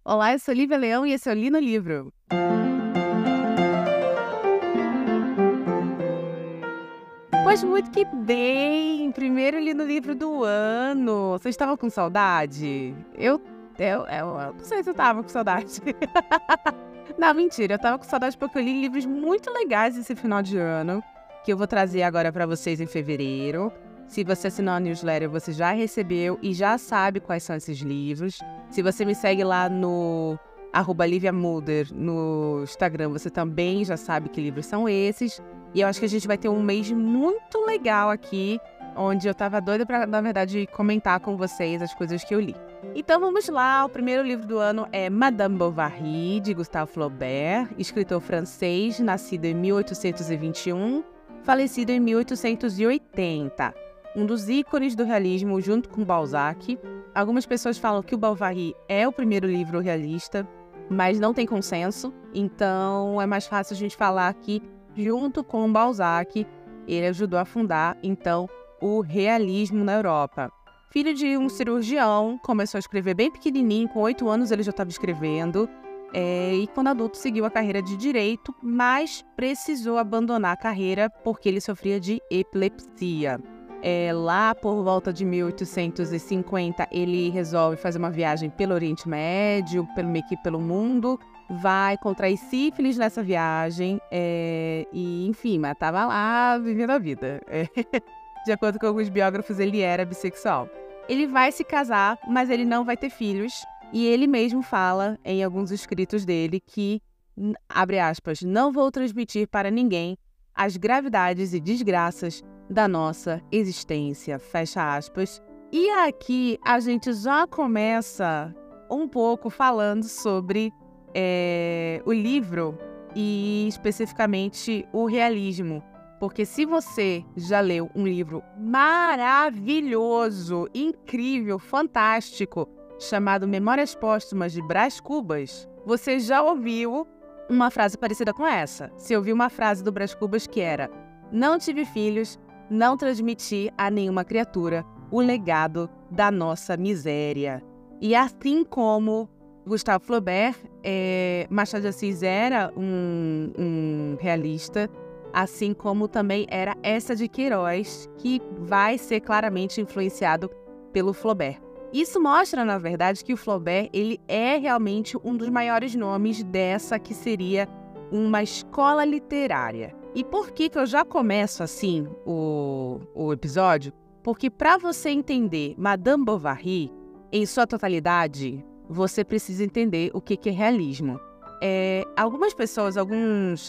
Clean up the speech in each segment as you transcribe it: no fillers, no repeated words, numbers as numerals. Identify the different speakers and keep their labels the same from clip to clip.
Speaker 1: Olá, eu sou Lívia Leão e esse é o Li no Livro. Pois muito que bem! Primeiro Li no Livro do ano. Vocês estavam com saudade? Eu não sei se eu tava com saudade. Não, mentira, eu tava com saudade porque eu li livros muito legais esse final de ano, que eu vou trazer agora pra vocês em fevereiro. Se você assinou a newsletter, você já recebeu e já sabe quais são esses livros. Se você me segue lá no @LiviaMulder no Instagram, você também já sabe que livros são esses. E eu acho que a gente vai ter um mês muito legal aqui, onde eu tava doida pra, na verdade, comentar com vocês as coisas que eu li. Então vamos lá, o primeiro livro do ano é Madame Bovary, de Gustave Flaubert, escritor francês, nascido em 1821, falecido em 1880. Um dos ícones do realismo junto com Balzac. Algumas pessoas falam que o Bovary é o primeiro livro realista, mas não tem consenso, então é mais fácil a gente falar que junto com Balzac, ele ajudou a fundar, então, o realismo na Europa. Filho de um cirurgião, começou a escrever bem pequenininho, com 8 anos ele já estava escrevendo, e quando adulto seguiu a carreira de direito, mas precisou abandonar a carreira porque ele sofria de epilepsia. Lá por volta de 1850, ele resolve fazer uma viagem pelo Oriente Médio, meio que pelo mundo, vai contrair sífilis nessa viagem, e enfim, mas estava lá vivendo a vida. De acordo com alguns biógrafos, ele era bissexual. Ele vai se casar, mas ele não vai ter filhos, e ele mesmo fala em alguns escritos dele que, abre aspas, não vou transmitir para ninguém as gravidades e desgraças da nossa existência, fecha aspas. E aqui a gente já começa um pouco falando sobre o livro e especificamente o realismo. Porque se você já leu um livro maravilhoso, incrível, fantástico, chamado Memórias Póstumas de Brás Cubas, você já ouviu uma frase parecida com essa. Você ouviu uma frase do Brás Cubas que era: não tive filhos, não transmiti a nenhuma criatura o legado da nossa miséria. E assim como Gustave Flaubert, Machado de Assis era um realista, assim como também era Eça de Queiroz, que vai ser claramente influenciado pelo Flaubert. Isso mostra, na verdade, que o Flaubert ele é realmente um dos maiores nomes dessa que seria uma escola literária. E por que eu já começo assim o episódio? Porque para você entender Madame Bovary em sua totalidade, você precisa entender o que é realismo. Algumas pessoas, alguns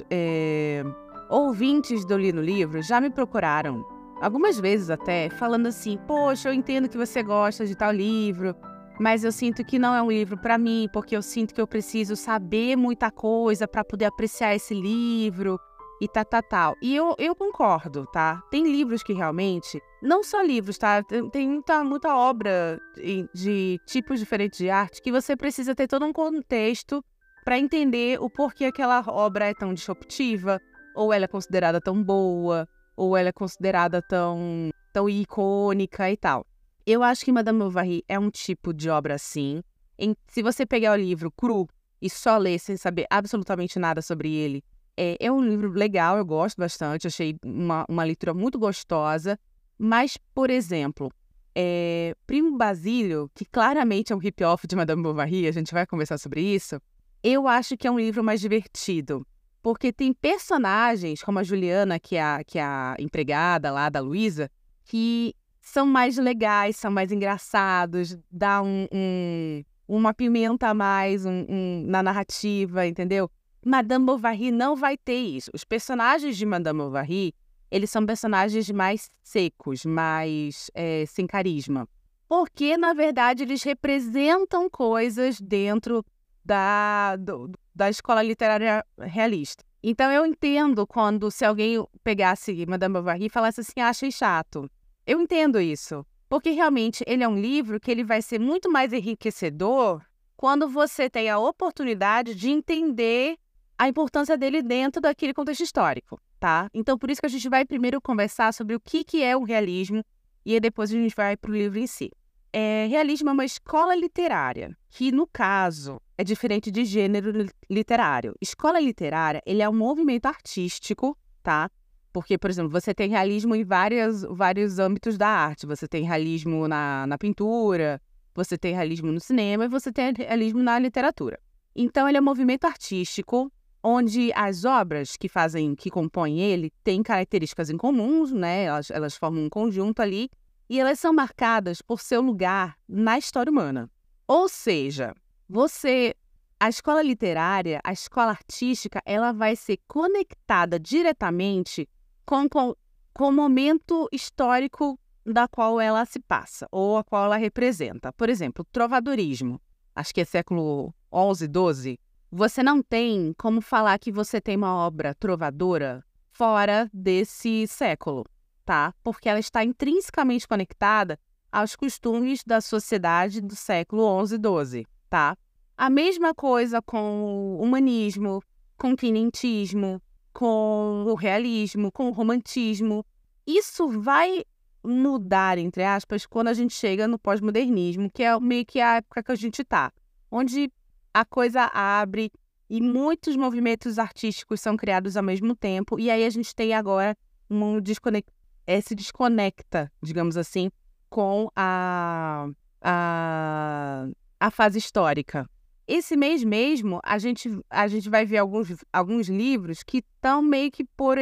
Speaker 1: ouvintes do Li no Livro já me procuraram, algumas vezes até, falando assim: poxa, eu entendo que você gosta de tal livro, mas eu sinto que não é um livro para mim, porque eu sinto que eu preciso saber muita coisa para poder apreciar esse livro e tal. E eu concordo, tá? Tem livros que realmente, não só livros, tá? Tem muita obra de tipos diferentes de arte que você precisa ter todo um contexto para entender o porquê aquela obra é tão disruptiva, ou ela é considerada tão boa, ou ela é considerada tão icônica e tal. Eu acho que Madame Bovary é um tipo de obra assim. Se você pegar o livro cru e só ler sem saber absolutamente nada sobre ele, é um livro legal, eu gosto bastante, achei uma leitura muito gostosa. Mas, por exemplo, Primo Basílio, que claramente é um rip-off de Madame Bovary, a gente vai conversar sobre isso, eu acho que é um livro mais divertido. Porque tem personagens, como a Juliana, que é a empregada lá da Luísa, que são mais legais, são mais engraçados, dá uma pimenta a mais na narrativa, entendeu? Madame Bovary não vai ter isso. Os personagens de Madame Bovary, eles são personagens mais secos, mais sem carisma. Porque, na verdade, eles representam coisas dentro da escola literária realista. Então eu entendo se alguém pegasse Madame Bovary e falasse assim: achei chato. Eu entendo isso, porque realmente ele é um livro que ele vai ser muito mais enriquecedor quando você tem a oportunidade de entender a importância dele dentro daquele contexto histórico, tá? Então por isso que a gente vai primeiro conversar sobre o que é o realismo e aí depois a gente vai para o livro em si. Realismo é uma escola literária, que, no caso, é diferente de gênero literário. Escola literária, ele é um movimento artístico, tá? Porque, por exemplo, você tem realismo em vários âmbitos da arte. Você tem realismo na pintura, você tem realismo no cinema e você tem realismo na literatura. Então, ele é um movimento artístico onde as obras que compõem ele têm características em comuns, né? Elas formam um conjunto ali e elas são marcadas por seu lugar na história humana. Ou seja, a escola literária, a escola artística, ela vai ser conectada diretamente com o momento histórico da qual ela se passa, ou a qual ela representa. Por exemplo, o trovadorismo, acho que é século XI, XII, você não tem como falar que você tem uma obra trovadora fora desse século, tá? Porque ela está intrinsecamente conectada aos costumes da sociedade do século XI, XII, tá? A mesma coisa com o humanismo, com o quinhentismo, com o realismo, com o romantismo. Isso vai mudar, entre aspas, quando a gente chega no pós-modernismo, que é meio que a época que a gente está, onde a coisa abre e muitos movimentos artísticos são criados ao mesmo tempo, e aí a gente tem agora se desconecta, digamos assim, com a fase histórica. Esse mês mesmo, a gente vai ver alguns livros que estão meio que por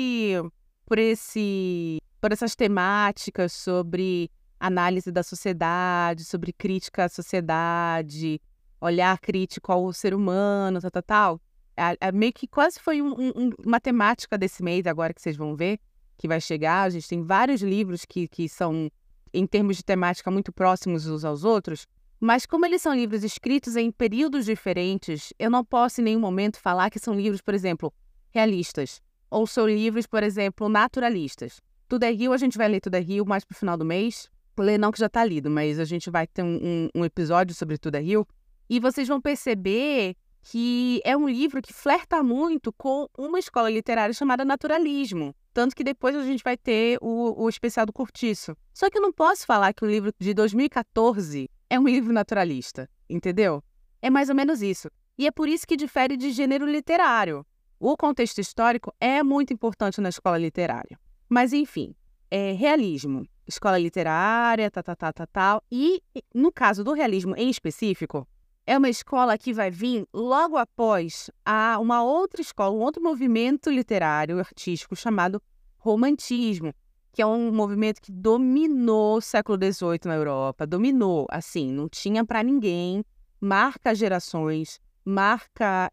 Speaker 1: essas temáticas sobre análise da sociedade, sobre crítica à sociedade, olhar crítico ao ser humano, tal. Meio que quase foi uma temática desse mês, agora que vocês vão ver, que vai chegar. A gente tem vários livros que são, em termos de temática, muito próximos uns aos outros, mas como eles são livros escritos em períodos diferentes, eu não posso em nenhum momento falar que são livros, por exemplo, realistas, ou são livros, por exemplo, naturalistas. Tudo é Rio, a gente vai ler Tudo é Rio mais pro final do mês. Ler não que já tá lido, mas a gente vai ter um episódio sobre Tudo é Rio. E vocês vão perceber que é um livro que flerta muito com uma escola literária chamada naturalismo. Tanto que depois a gente vai ter o especial do Cortiço. Só que eu não posso falar que o livro de 2014 é um livro naturalista, entendeu? É mais ou menos isso. E é por isso que difere de gênero literário. O contexto histórico é muito importante na escola literária. Mas, enfim, realismo, escola literária, tal. E, no caso do realismo em específico, é uma escola que vai vir logo após uma outra escola, um outro movimento literário, artístico, chamado romantismo, que é um movimento que dominou o século XVIII na Europa, dominou, assim, não tinha para ninguém, marca gerações, marca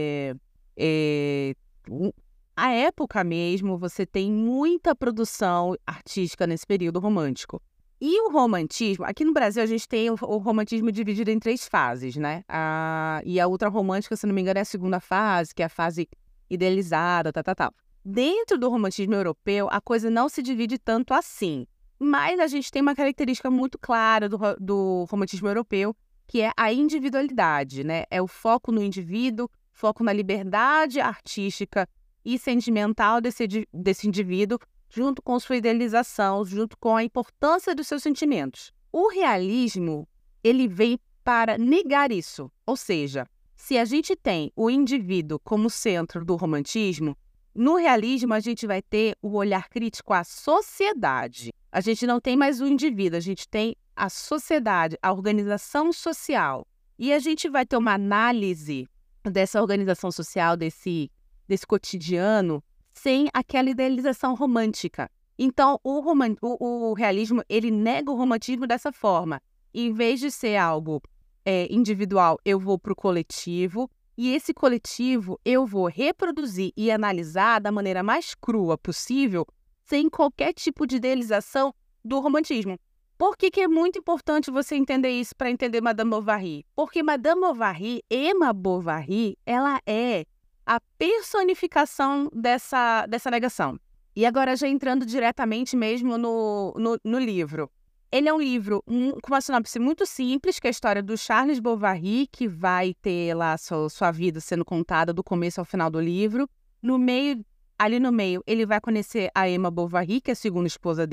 Speaker 1: a época mesmo. Você tem muita produção artística nesse período romântico. E o romantismo, aqui no Brasil a gente tem o romantismo dividido em 3 fases, né? E a ultrarromântica, se não me engano, é a segunda fase, que é a fase idealizada, tal. Dentro do romantismo europeu, a coisa não se divide tanto assim. Mas a gente tem uma característica muito clara do romantismo europeu, que é a individualidade, né? É o foco no indivíduo, foco na liberdade artística e sentimental desse indivíduo, junto com sua idealização, junto com a importância dos seus sentimentos. O realismo, ele vem para negar isso. Ou seja, se a gente tem o indivíduo como centro do romantismo, no realismo a gente vai ter o olhar crítico à sociedade. A gente não tem mais o indivíduo, a gente tem a sociedade, a organização social. E a gente vai ter uma análise dessa organização social, desse cotidiano, sem aquela idealização romântica. Então, o realismo, ele nega o romantismo dessa forma. Em vez de ser algo individual, eu vou para o coletivo, e esse coletivo eu vou reproduzir e analisar da maneira mais crua possível, sem qualquer tipo de idealização do romantismo. Por que é muito importante você entender isso para entender Madame Bovary? Porque Madame Bovary, Emma Bovary, ela é a personificação dessa negação. E agora, já entrando diretamente mesmo no livro. Ele é um livro com uma sinopse muito simples, que é a história do Charles Bovary, que vai ter lá sua vida sendo contada do começo ao final do livro. Ali no meio, ele vai conhecer a Emma Bovary, que é a segunda esposa dele,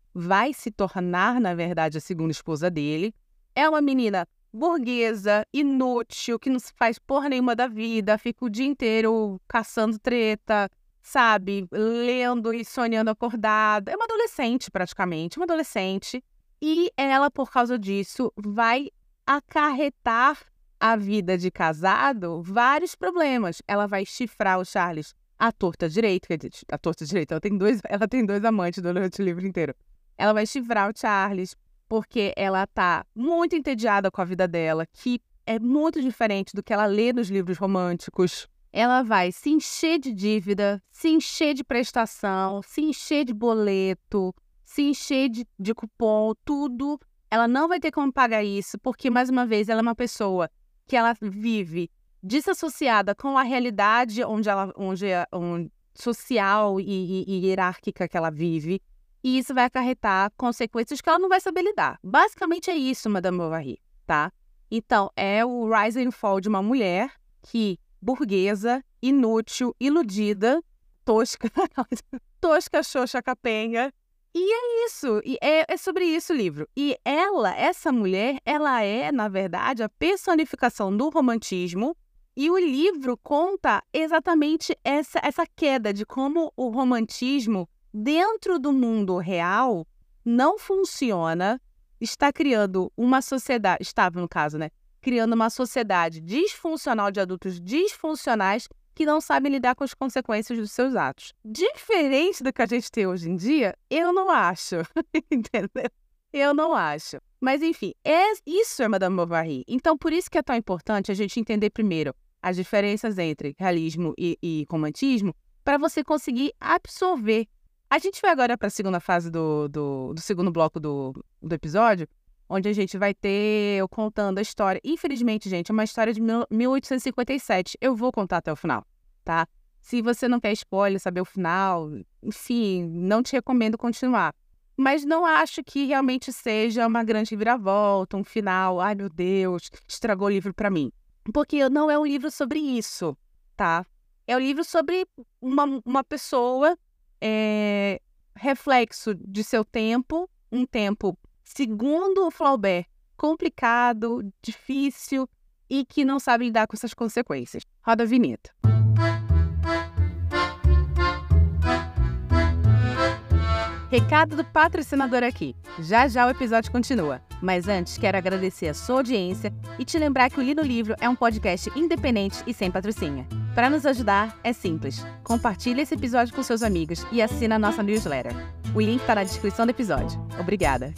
Speaker 1: vai se tornar, na verdade, a segunda esposa dele. É uma menina burguesa, inútil, que não se faz porra nenhuma da vida, fica o dia inteiro caçando treta, sabe? Lendo e sonhando acordada. É uma adolescente, praticamente, uma adolescente. E ela, por causa disso, vai acarretar a vida de casado vários problemas. Ela vai chifrar o Charles à torta direita, quer dizer, à torta direita, ela tem dois amantes durante o livro inteiro. Ela vai chifrar o Charles porque ela tá muito entediada com a vida dela, que é muito diferente do que ela lê nos livros românticos. Ela vai se encher de dívida, se encher de prestação, se encher de boleto, se encher de cupom, tudo. Ela não vai ter como pagar isso, porque, mais uma vez, ela é uma pessoa que ela vive desassociada com a realidade social e hierárquica que ela vive. E isso vai acarretar consequências que ela não vai saber lidar. Basicamente é isso, Madame Bovary, tá? Então, é o rise and fall de uma mulher que, burguesa, inútil, iludida, tosca, xoxa, capenga. E é isso, e é sobre isso o livro. E essa mulher, ela é, na verdade, a personificação do romantismo. E o livro conta exatamente essa queda de como o romantismo, dentro do mundo real, não funciona, está criando uma sociedade, estava no caso, né? Criando uma sociedade disfuncional de adultos disfuncionais que não sabem lidar com as consequências dos seus atos. Diferente do que a gente tem hoje em dia, eu não acho, entendeu? Eu não acho. Mas, enfim, isso é Madame Bovary. Então, por isso que é tão importante a gente entender primeiro as diferenças entre realismo e romantismo, para você conseguir absorver. A gente vai agora para a segunda fase do segundo bloco do episódio, onde a gente vai ter eu contando a história. Infelizmente, gente, é uma história de 1857. Eu vou contar até o final, tá? Se você não quer spoiler, saber o final, enfim, não te recomendo continuar. Mas não acho que realmente seja uma grande reviravolta, um final, ai meu Deus, estragou o livro para mim. Porque não é um livro sobre isso, tá? É um livro sobre uma pessoa, reflexo de seu tempo, um tempo, segundo o Flaubert, complicado, difícil e que não sabe lidar com essas consequências. Roda a vinheta. Recado do patrocinador aqui. Já já o episódio continua. Mas antes, quero agradecer a sua audiência e te lembrar que o Li no Livro é um podcast independente e sem patrocínio. Para nos ajudar, é simples. Compartilhe esse episódio com seus amigos e assina a nossa newsletter. O link está na descrição do episódio. Obrigada.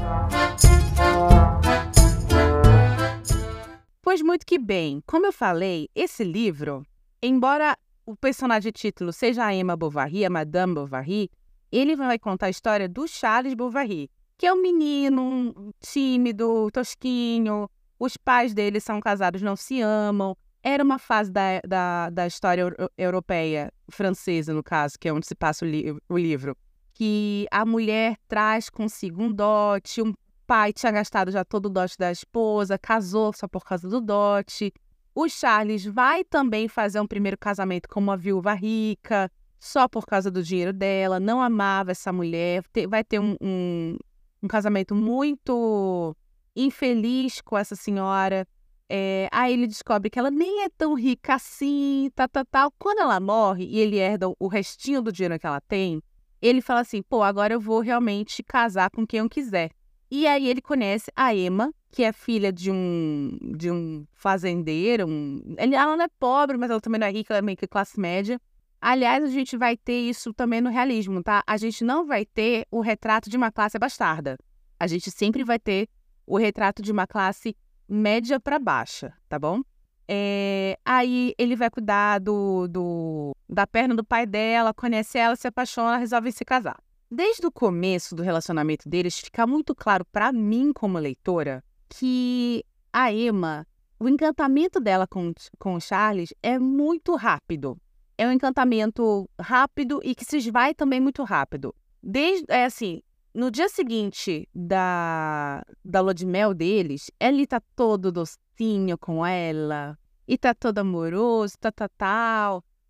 Speaker 1: Pois muito que bem, como eu falei, esse livro, embora o personagem título seja a Emma Bovary, a Madame Bovary, ele vai contar a história do Charles Bovary, que é um menino tímido, tosquinho, os pais dele são casados, não se amam. Era uma fase da história europeia, francesa, no caso, que é onde se passa o livro, que a mulher traz consigo um dote, um pai tinha gastado já todo o dote da esposa, casou só por causa do dote. O Charles vai também fazer um primeiro casamento com uma viúva rica, só por causa do dinheiro dela, não amava essa mulher, vai ter um casamento muito infeliz com essa senhora. Aí ele descobre que ela nem é tão rica assim, tal. Quando ela morre e ele herda o restinho do dinheiro que ela tem, ele fala assim, pô, agora eu vou realmente casar com quem eu quiser. E aí ele conhece a Emma, que é filha de um fazendeiro. Ela não é pobre, mas ela também não é rica, ela é meio que classe média. Aliás, a gente vai ter isso também no realismo, tá? A gente não vai ter o retrato de uma classe bastarda. A gente sempre vai ter o retrato de uma classe média para baixa, tá bom? Aí ele vai cuidar da perna do pai dela, conhece ela, se apaixona, resolve se casar. Desde o começo do relacionamento deles, fica muito claro para mim, como leitora, que a Emma, o encantamento dela com o Charles é muito rápido. É um encantamento rápido e que se esvai também muito rápido. No dia seguinte da lua de mel deles, ele tá todo docinho com ela, e tá todo amoroso, tal.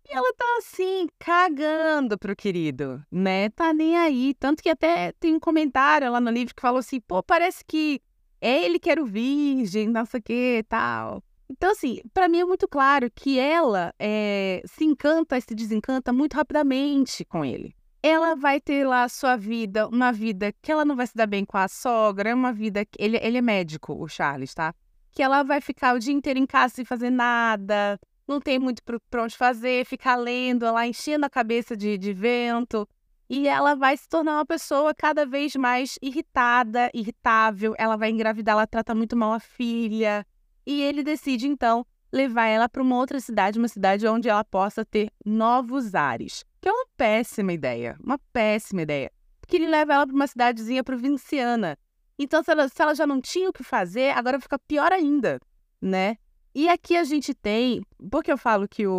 Speaker 1: E ela tá assim, cagando pro querido, né? Tá nem aí. Tanto que até tem um comentário lá no livro que falou assim, pô, parece que é ele que era o virgem, não sei o que, tal. Então, assim, pra mim é muito claro que ela se encanta e se desencanta muito rapidamente com ele. Ela vai ter lá a sua vida, uma vida que ela não vai se dar bem com a sogra, é uma vida que ele é médico, o Charles, tá? Que ela vai ficar o dia inteiro em casa sem fazer nada, não tem muito pra onde fazer, ficar lendo lá, enchendo a cabeça de vento. E ela vai se tornar uma pessoa cada vez mais irritada, irritável. Ela vai engravidar, ela trata muito mal a filha. E ele decide, então, levar ela para uma outra cidade, uma cidade onde ela possa ter novos ares. Que é uma péssima ideia, uma péssima ideia. Porque ele leva ela para uma cidadezinha provinciana. Então, se ela já não tinha o que fazer, agora fica pior ainda, né? E aqui a gente tem... Por que eu falo que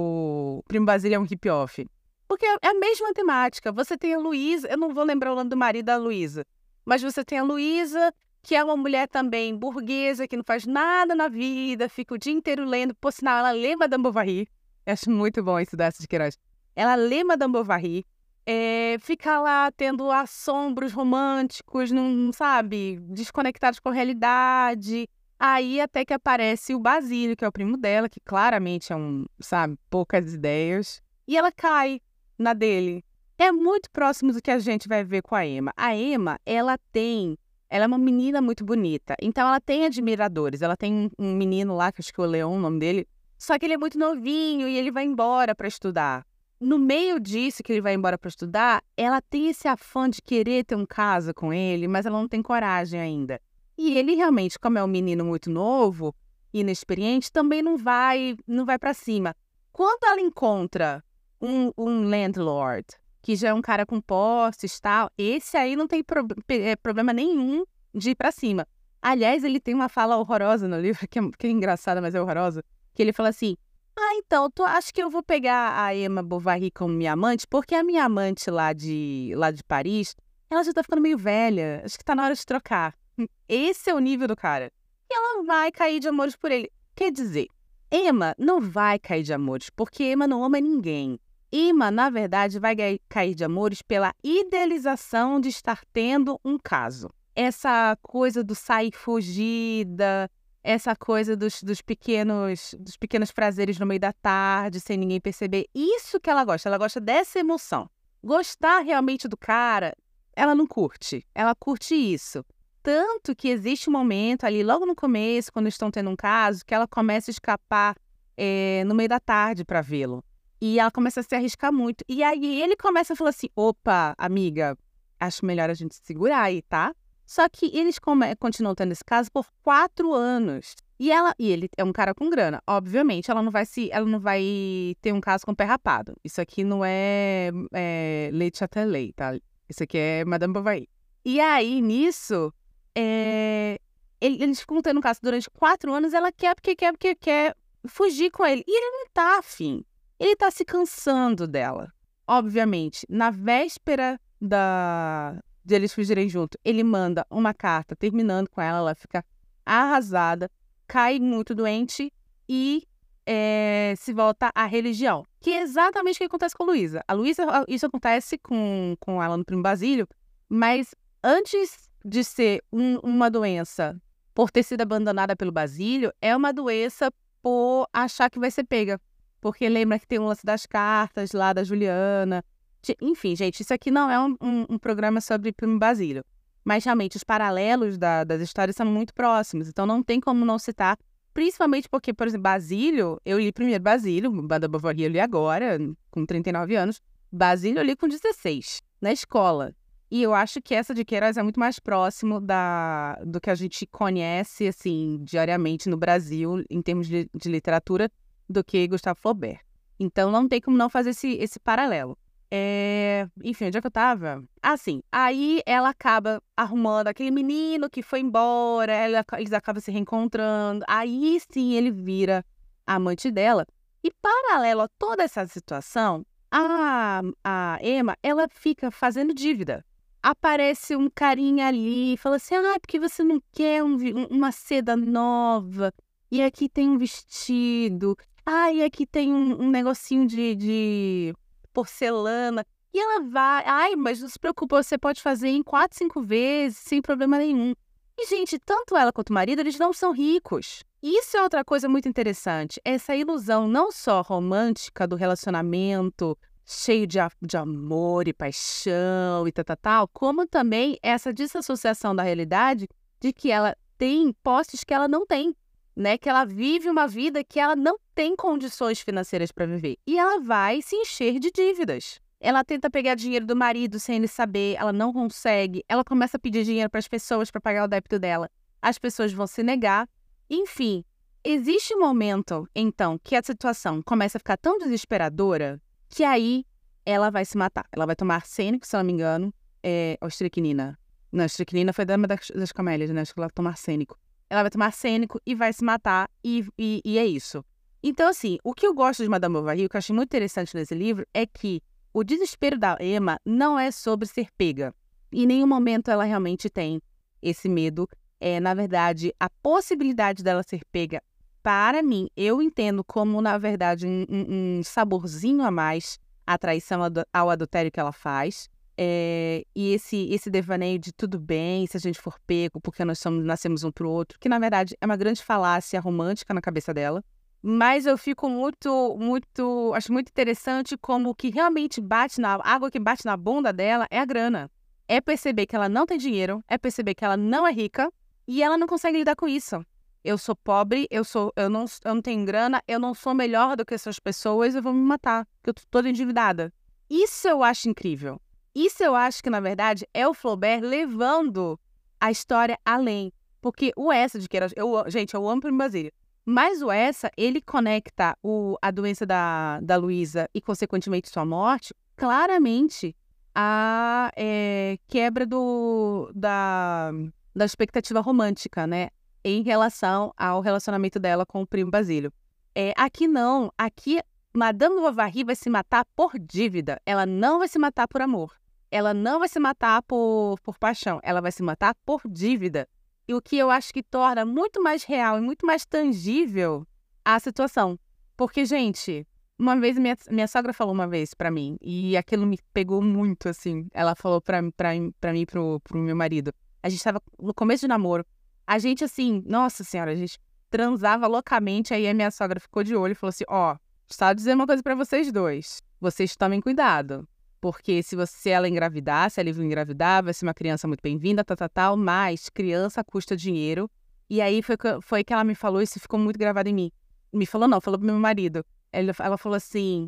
Speaker 1: o Primo Basílio é um rip-off? Porque é a mesma temática. Você tem a Luísa, eu não vou lembrar o nome do marido da Luísa, mas você tem a Luísa, que é uma mulher também burguesa, que não faz nada na vida, fica o dia inteiro lendo. Por sinal, ela lê Madame Bovary. Eu acho muito bom isso dessa de Queiroz. Ela lê Madame Bovary, fica lá tendo assombros românticos, não sabe, desconectados com a realidade. Aí até que aparece o Basílio, que é o primo dela, que claramente é sabe, poucas ideias. E ela cai na dele. É muito próximo do que a gente vai ver com a Emma. A Emma, ela é uma menina muito bonita. Então ela tem admiradores. Ela tem um menino lá, que acho que é o Leon, o nome dele. Só que ele é muito novinho e ele vai embora para estudar. No meio disso que ele vai embora para estudar, ela tem esse afã de querer ter um caso com ele, mas ela não tem coragem ainda. E ele realmente, como é um menino muito novo, inexperiente, também não vai para cima. Quando ela encontra um landlord, que já é um cara com posses e tal, esse aí não tem problema nenhum de ir para cima. Aliás, ele tem uma fala horrorosa no livro, que é engraçada, mas é horrorosa, que ele fala assim, então, tu acha que eu vou pegar a Emma Bovary como minha amante? Porque a minha amante lá de Paris, ela já tá ficando meio velha, acho que tá na hora de trocar. Esse é o nível do cara. E ela vai cair de amores por ele. Quer dizer, Emma não vai cair de amores, porque Emma não ama ninguém. Emma, na verdade, vai cair de amores pela idealização de estar tendo um caso. Essa coisa do sair fugida, essa coisa dos pequenos prazeres no meio da tarde, sem ninguém perceber. Isso que ela gosta dessa emoção. Gostar realmente do cara, ela não curte. Ela curte isso. Tanto que existe um momento ali, logo no começo, quando estão tendo um caso, que ela começa a escapar no meio da tarde para vê-lo. E ela começa a se arriscar muito. E aí ele começa a falar assim, opa, amiga, acho melhor a gente se segurar aí, tá? Só que eles continuam tendo esse caso por 4 anos. E ele é um cara com grana. Obviamente, ela não vai ter um caso com o pé rapado. Isso aqui não é Le Châtelet, tá? Isso aqui é Madame Bovary. E aí, nisso, eles ficam tendo um caso durante 4 anos. Ela quer porque quer fugir com ele. E ele não tá afim. Ele tá se cansando dela. Obviamente, na véspera de eles fugirem junto, ele manda uma carta terminando com ela, ela fica arrasada, cai muito doente e se volta à religião. Que é exatamente o que acontece com a Luísa. A Luísa, isso acontece com ela no Primo Basílio, mas antes de ser uma doença por ter sido abandonada pelo Basílio, é uma doença por achar que vai ser pega. Porque lembra que tem um lance das cartas lá da Juliana. Enfim, gente, isso aqui não é um programa sobre Primo Basílio. Mas, realmente, os paralelos das histórias são muito próximos. Então, não tem como não citar. Principalmente porque, por exemplo, Basílio... Eu li primeiro Basílio, Madame Bovary eu li agora, com 39 anos. Basílio eu li com 16, na escola. E eu acho que essa de Queiroz é muito mais próximo do que a gente conhece, assim, diariamente no Brasil, em termos de literatura, do que Gustave Flaubert. Então, não tem como não fazer esse paralelo. Enfim, onde é que eu tava? Sim, aí ela acaba arrumando aquele menino que foi embora, eles acabam se reencontrando, aí sim ele vira amante dela. E paralelo a toda essa situação, a Emma, ela fica fazendo dívida. Aparece um carinha ali, fala assim, porque você não quer uma seda nova? E aqui tem um vestido. Ai, aqui tem um negocinho de porcelana. E ela vai, ai, mas não se preocupa, você pode fazer em 4, 5 vezes, sem problema nenhum. E, gente, tanto ela quanto o marido, eles não são ricos. Isso é outra coisa muito interessante. Essa ilusão não só romântica do relacionamento, cheio de amor e paixão e tal, como também essa desassociação da realidade de que ela tem posses que ela não tem, né? Que ela vive uma vida que ela não tem condições financeiras para viver. E ela vai se encher de dívidas. Ela tenta pegar dinheiro do marido sem ele saber, ela não consegue. Ela começa a pedir dinheiro para as pessoas para pagar o débito dela. As pessoas vão se negar. Enfim, existe um momento, então, que a situação começa a ficar tão desesperadora que aí ela vai se matar. Ela vai tomar arsênico, se eu não me engano, ou estricnina. Não, estricnina foi Dama das Camélias, né? Acho que ela vai tomar arsênico. Ela vai tomar arsênico e vai se matar, e é isso. Então, assim, o que eu gosto de Madame Bovary, o que eu achei muito interessante nesse livro, é que o desespero da Emma não é sobre ser pega. Em nenhum momento ela realmente tem esse medo. Na verdade, a possibilidade dela ser pega, para mim, eu entendo como, na verdade, um saborzinho a mais a traição ao adultério que ela faz. E esse devaneio de tudo bem se a gente for pego porque nós nascemos um pro outro, que, na verdade, é uma grande falácia romântica na cabeça dela. Mas eu fico acho muito interessante como o que realmente a água que bate na bunda dela é a grana. É perceber que ela não tem dinheiro, é perceber que ela não é rica e ela não consegue lidar com isso. Eu sou pobre, eu não tenho grana, eu não sou melhor do que essas pessoas, eu vou me matar, porque eu tô toda endividada. Isso eu acho incrível. Isso eu acho que, na verdade, é o Flaubert levando a história além. Porque o Essa de Queiroz... Gente, eu amo Primo Basílio. Mas o Essa, ele conecta a doença da Luísa e, consequentemente, sua morte, claramente à quebra da expectativa romântica, né? Em relação ao relacionamento dela com o Primo Basílio. Aqui não. Aqui, Madame Bovary vai se matar por dívida. Ela não vai se matar por amor. Ela não vai se matar por paixão. Ela vai se matar por dívida. E o que eu acho que torna muito mais real e muito mais tangível a situação. Porque, gente, uma vez minha sogra falou uma vez pra mim, e aquilo me pegou muito, assim. Ela falou pra mim e pro meu marido. A gente tava no começo de namoro. A gente, assim, nossa senhora, a gente transava loucamente. Aí a minha sogra ficou de olho e falou assim, só dizer uma coisa pra vocês dois. Vocês tomem cuidado. Porque se ela engravidar, se ela engravidar, vai ser uma criança muito bem-vinda, tal, mas criança custa dinheiro. E aí foi que ela me falou, isso ficou muito gravado em mim. Me falou não, falou pro meu marido. Ela falou assim,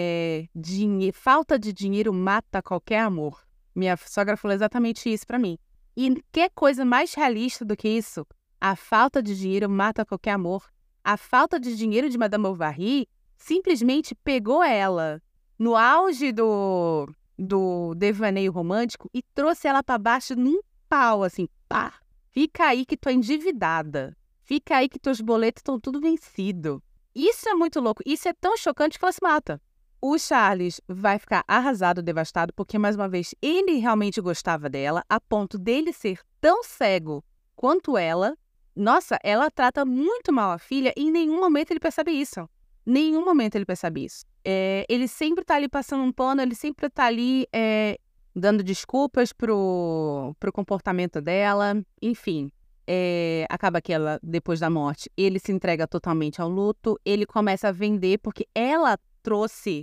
Speaker 1: falta de dinheiro mata qualquer amor. Minha sogra falou exatamente isso pra mim. E que coisa mais realista do que isso? A falta de dinheiro mata qualquer amor. A falta de dinheiro de Madame Bovary simplesmente pegou ela no auge do devaneio romântico e trouxe ela para baixo num pau, assim, pá. Fica aí que tu é endividada. Fica aí que teus boletos estão tudo vencidos. Isso é muito louco. Isso é tão chocante que ela se mata. O Charles vai ficar arrasado, devastado, porque, mais uma vez, ele realmente gostava dela, a ponto dele ser tão cego quanto ela. Nossa, ela trata muito mal a filha e em nenhum momento ele percebe isso. Nenhum momento ele percebe isso. Ele sempre tá ali passando um pano, ele sempre tá ali dando desculpas pro comportamento dela. Enfim, acaba que ela, depois da morte, ele se entrega totalmente ao luto. Ele começa a vender porque ela trouxe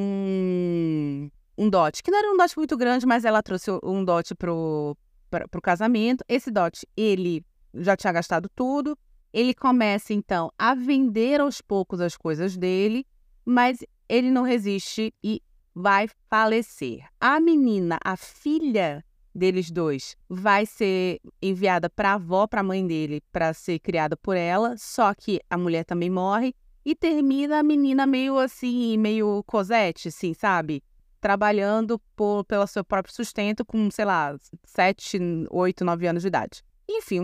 Speaker 1: um dote, que não era um dote muito grande, mas ela trouxe um dote pro casamento. Esse dote, ele já tinha gastado tudo. Ele começa, então, a vender aos poucos as coisas dele, mas ele não resiste e vai falecer. A menina, a filha deles dois, vai ser enviada para a avó, para a mãe dele, para ser criada por ela, só que a mulher também morre e termina a menina meio assim, meio Cosette, assim, sabe? Trabalhando pelo seu próprio sustento com, sei lá, 7, 8, 9 anos de idade. Enfim,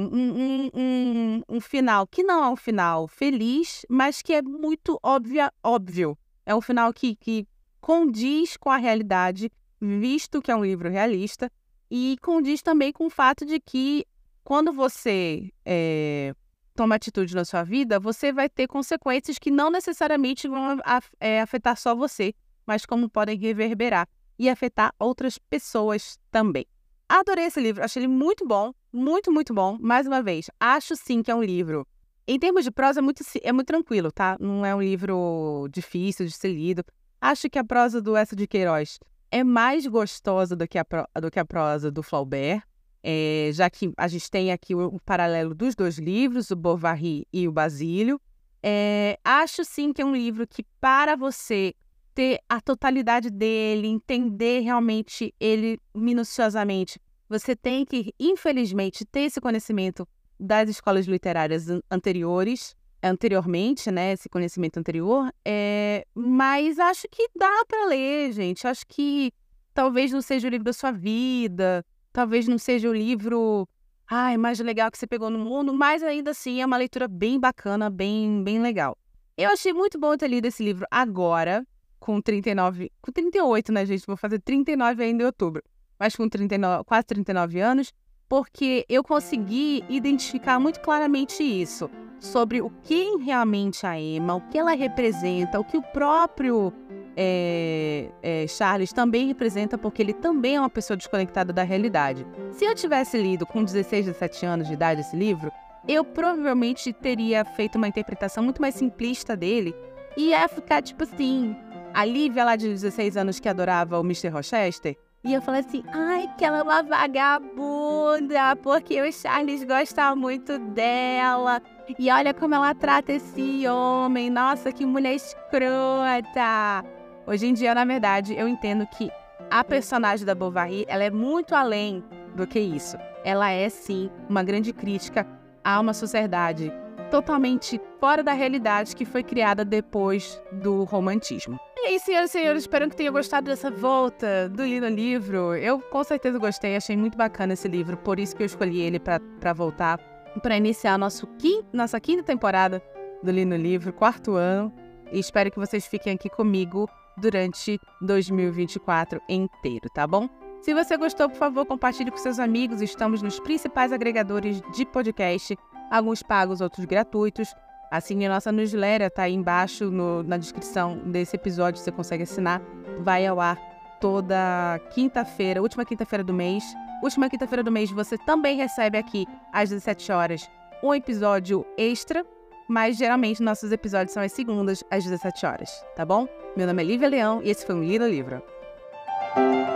Speaker 1: um final que não é um final feliz, mas que é muito óbvio. É um final que condiz com a realidade, visto que é um livro realista, e condiz também com o fato de que quando você toma atitude na sua vida, você vai ter consequências que não necessariamente vão afetar só você, mas como podem reverberar e afetar outras pessoas também. Adorei esse livro, achei ele muito bom, muito, muito bom. Mais uma vez, acho sim que é um livro. Em termos de prosa, é muito tranquilo, tá? Não é um livro difícil de ser lido. Acho que a prosa do Eça de Queiroz é mais gostosa do que a prosa do Flaubert. Já que a gente tem aqui o paralelo dos dois livros, o Bovary e o Basílio. Acho sim que é um livro que, para você ter a totalidade dele, entender realmente ele minuciosamente, você tem que, infelizmente, ter esse conhecimento das escolas literárias anteriormente, né, esse conhecimento anterior, mas acho que dá para ler, gente. Acho que talvez não seja o livro da sua vida, talvez não seja o livro mais legal que você pegou no mundo, mas ainda assim é uma leitura bem bacana, bem, bem legal. Eu achei muito bom ter lido esse livro agora, com 38, né, gente? Vou fazer 39 ainda em outubro, mas com 39, quase 39 anos, porque eu consegui identificar muito claramente isso, sobre o que realmente a Emma, o que ela representa, o que o próprio Charles também representa, porque ele também é uma pessoa desconectada da realidade. Se eu tivesse lido com 16, 17 anos de idade esse livro, eu provavelmente teria feito uma interpretação muito mais simplista dele e ia ficar tipo assim, a Lívia lá de 16 anos que adorava o Mr. Rochester, ia falar assim, que ela é uma vagabunda, porque o Charles gosta muito dela. E olha como ela trata esse homem, nossa, que mulher escrota. Hoje em dia, na verdade, eu entendo que a personagem da Bovary, ela é muito além do que isso. Ela é, sim, uma grande crítica a uma sociedade totalmente fora da realidade que foi criada depois do romantismo. E aí, senhoras e senhores, espero que tenham gostado dessa volta do Li no Livro. Eu com certeza gostei, achei muito bacana esse livro, por isso que eu escolhi ele para voltar, para iniciar nossa quinta temporada do Li no Livro, 4º ano. E espero que vocês fiquem aqui comigo durante 2024 inteiro, tá bom? Se você gostou, por favor, compartilhe com seus amigos. Estamos nos principais agregadores de podcast, alguns pagos, outros gratuitos. Assine a nossa newsletter, tá aí embaixo na descrição desse episódio, você consegue assinar. Vai ao ar toda quinta-feira, última quinta-feira do mês. Última quinta-feira do mês você também recebe aqui, às 17 horas, um episódio extra, mas geralmente nossos episódios são às segundas, às 17 horas, tá bom? Meu nome é Lívia Leão e esse foi o Li no Livro.